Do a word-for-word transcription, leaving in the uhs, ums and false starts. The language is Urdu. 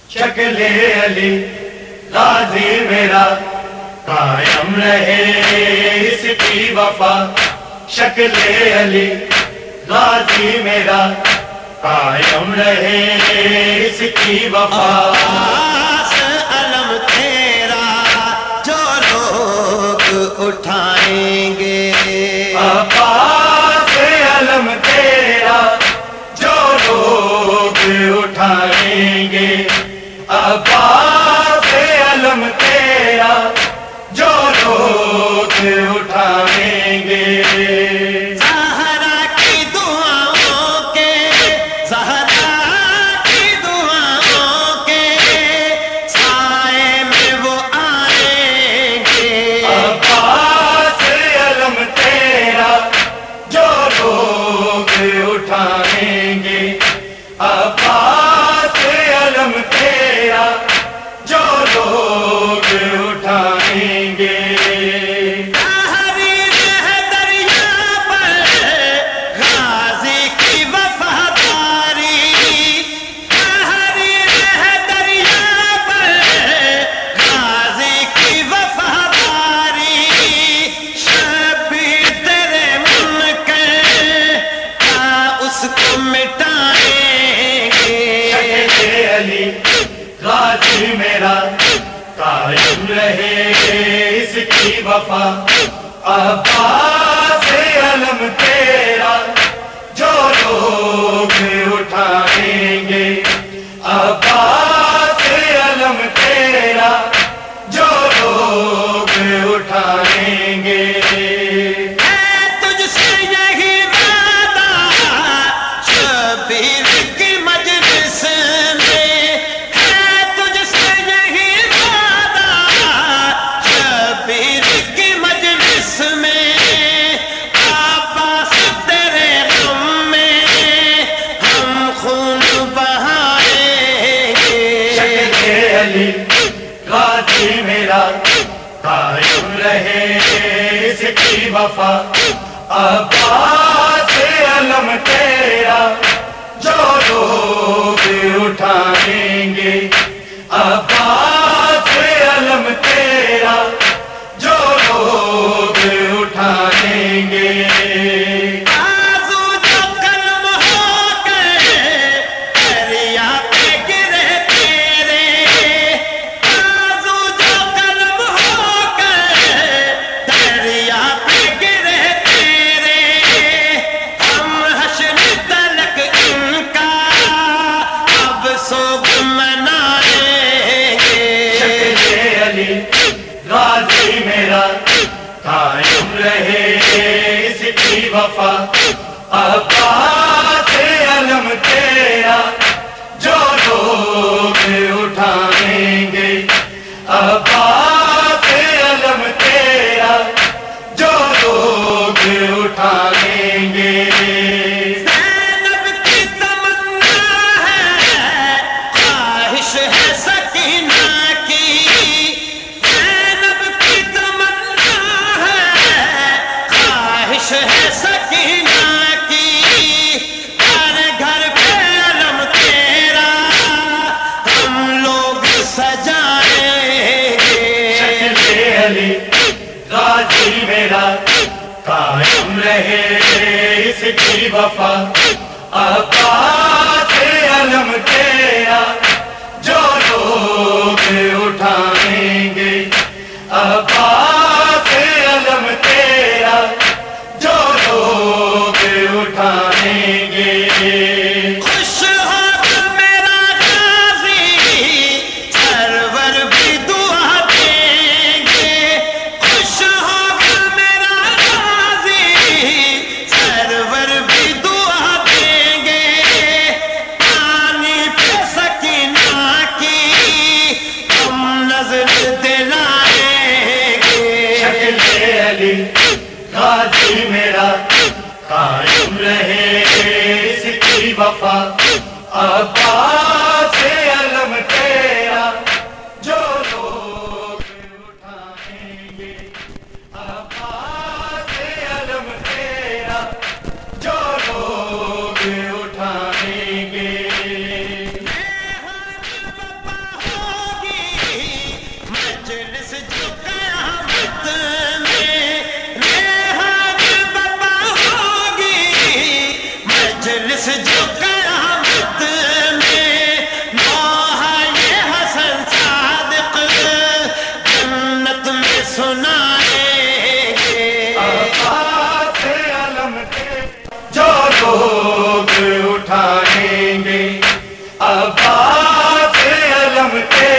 شکل علی غازی میرا قائم رہے اس کی وفا، شکل علی غازی میرا قائم رہے اس کی وفا۔ عباس علم تیرا جو لوگ اٹھائیں گے، عباس علم تیرا جو لوگ اٹھائیں گے، عباس علم تیرا جو لوگ اٹھائیں گے۔ زہرا کی دعاؤں کے، زہرا کی دعاؤں کے سائے میں وہ آئیں گے، عباس علم تیرا جو لوگ اٹھائیں گے، عباس علم تیرا جو لوگ اٹھائیں گے۔ تحریر ہے دریا پر غازی کی وفاداری، تحریر ہے دریا پر غازی کی وفاداری، شبیر تیرے منکر کیا اس کو مٹائیں گے، شکل علی غازی میرا قائم رہے اس کی وفا، عباس علم تیرا جو لوگ اٹھائیں گے، عباس علم تیرا جو لوگ اٹھائیں گے۔ تجھ سے یہی وعدہ شبیر کی مجلس میں ہے، تجھ سے یہی وعدہ شبیر کی مجلس میں، عباس تیرے غم میں ہم خون بہائیں گے، شکل علی غازی میرا قائم رہے اس کی وفا، عباس علم تیرا جو لوگ اٹھائیں گے، عباس علم تیرا جو لوگ اٹھائیں گے۔ آزو جو قلم ہو کر دریا پہ گرے تیرے، آزو جو قلم ہو کر دریا پہ گرے تیرے، ہم حشر تلک ان کا اب سوگ منائیں گے، شکل علی غازی میرا قائم رہے اس کی وفا، عباس علم تیرا جو لوگ اٹھائیں گے، عباس علم تیرا جو لوگ اٹھائیں گے۔ زینب کی تمنا ہے، خواہش ہے سکینہ کی، زینب کی تمنا ہے، خواہش ہے سکینہ کی، ہر گھر پہ علم تیرا ہم لوگ سجائیں گے، شکل علی غازی میرا قائم رہے اس کی وفا، عباس علم تیرا جو لوگ اٹھائیں گے، عباس علم تیرا جو لوگ اٹھائیں گے۔ خوش ہو میرا غازی سرور بھی دعا دیں گے، خوش ہو میرا غازی سرور بھی دعا دیں گے، علم تیرا